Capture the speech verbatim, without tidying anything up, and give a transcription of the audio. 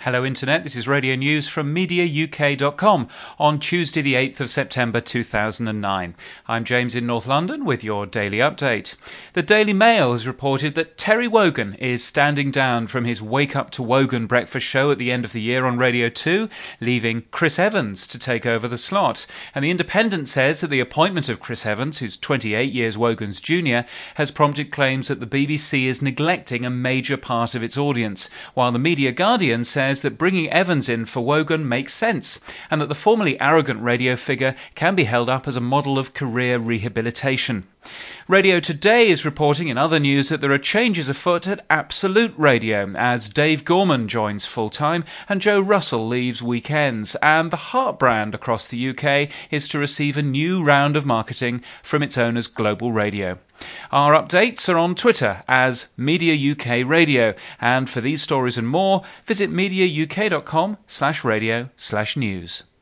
Hello Internet, this is Radio News from media U K dot com on Tuesday the eighth of September two thousand nine. I'm James in North London with your daily update. The Daily Mail has reported that Terry Wogan is standing down from his Wake Up to Wogan breakfast show at the end of the year on Radio two, leaving Chris Evans to take over the slot. And The Independent says that the appointment of Chris Evans, who's twenty-eight years Wogan's junior, has prompted claims that the B B C is neglecting a major part of its audience, while the Media Guardian says that bringing Evans in for Wogan makes sense, and that the formerly arrogant radio figure can be held up as a model of career rehabilitation. Radio Today is reporting in other news that there are changes afoot at Absolute Radio, as Dave Gorman joins full-time and Joe Russell leaves weekends, and the Heart brand across the U K is to receive a new round of marketing from its owners Global Radio. Our updates are on Twitter as Media U K Radio, and for these stories and more, visit media U K dot com slash radio slash news.